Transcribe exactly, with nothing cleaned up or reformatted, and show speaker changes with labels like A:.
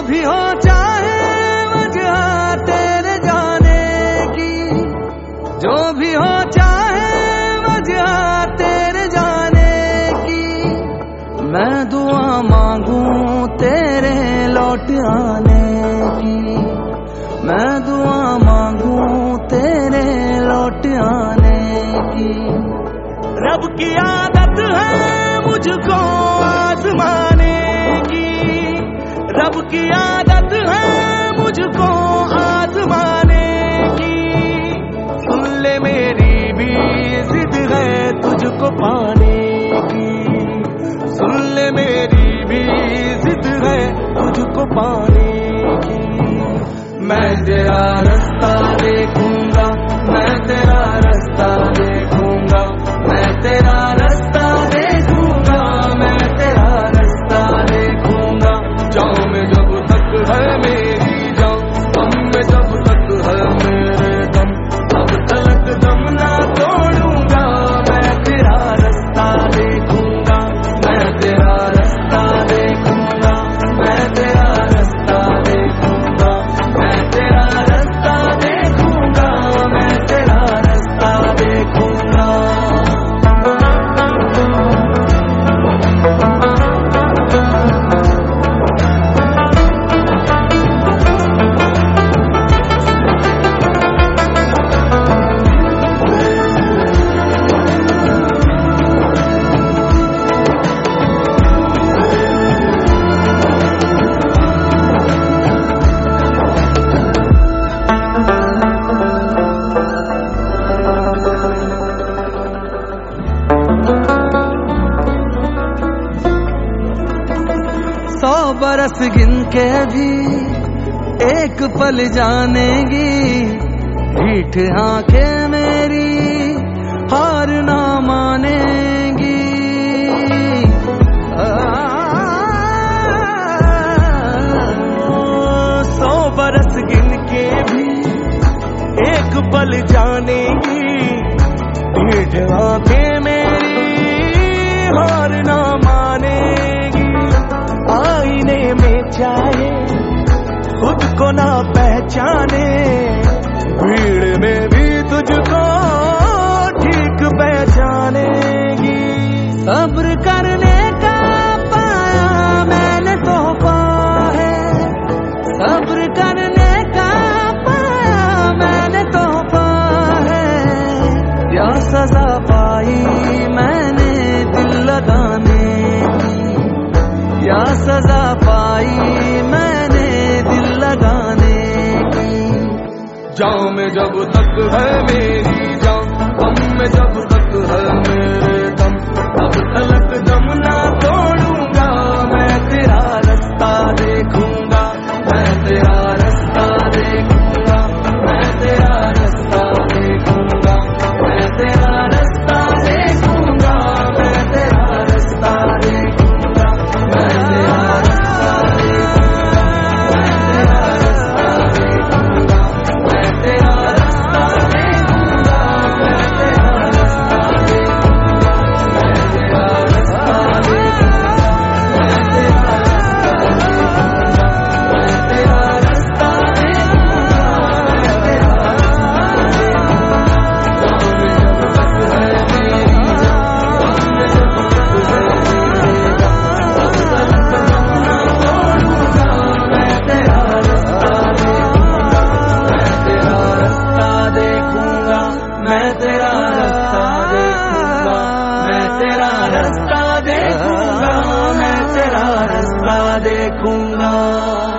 A: भी हो चाहे वजह तेरे जाने की, जो भी हो चाहे वजह तेरे जाने की, मैं दुआ मांगू तेरे लौट आने की, मैं दुआ मांगू तेरे लौट आने की। रब की आदत है मुझको आजमाने की, रब की आदत है मुझको आजमाने की। सुन ले मेरी भी जिद है तुझको पाने की, सुन ले मेरी भी जिद है तुझको पाने की। मैं तेरा रास्ता देखूंगा, मैं तेरा रास्ता देखूंगा, मैं तेरा रास्ता देखूंगा, मैं तेरा रास्ता देखूंगा। जाऊं में जब तक है मेरी जान, दम में जब तक है मेरे दम, तब तलक दम ना तोड़ूंगा। मैं तेरा रास्ता देखूंगा, मैं तेरा रास्ता देखूंगा, मैं तेरा रास्ता देखूंगा, मैं तेरा रास्ता देखूंगा, मैं तेरा रास्ता देखूंगा। सौ बरस गिन के भी एक पल जानेगी, हीठ आंखें मेरी हार ना मानेगी। आ, सौ बरस गिन के भी एक पल जानेगी, हीठ आंखें मेरी हार ना मानेगी। आईने में चाहे खुद को ना पहचाने, भीड़ में भी तुझको ठीक पहचानेगी। सब्र करने का पाया मैंने तोहफा है, सब्र करने का पाया मैंने तोहफा है। क्या सजा पाई मैंने दिल लगाने की, क्या सजा पाई मैंने दिल लगाने की। जाऊं में जब तक है मेरी जान, दम में जब तक है मेरे दम, तब तलक दम ना तोड़ूंगा। मैं तेरा रास्ता देखूंगा, मैं तेरा रास्ता देखूंगा, मैं तेरा रास्ता देखूंगा, मैं तेरा रास्ता देखूंगा, मैं तेरा रास्ता देखूंगा, मैं तेरा रास्ता देखूंगा, मैं तेरा रास्ता देखूंगा, मैं तेरा रास्ता देखूंगा, मैं तेरा रास्ता देखूंगा, मैं तेरा रास्ता देखूंगा, मैं तेरा रास्ता देखूंगा, मैं तेरा रास्ता देखूंगा, मैं तेरा रास्ता देखूंगा। जाऊं में जब तक है मेरी जान, दम में जब तक है मेरी जान, तब तलक दम ना तोड़ूंगा। मैं तेरा रास्ता देखूंगा, मैं तेरा रास्ता देखूंगा, मैं तेरा रास्ता देखूंगा, मैं तेरा रास्ता देखूंगा, मैं तेरा रास्ता देखूंगा।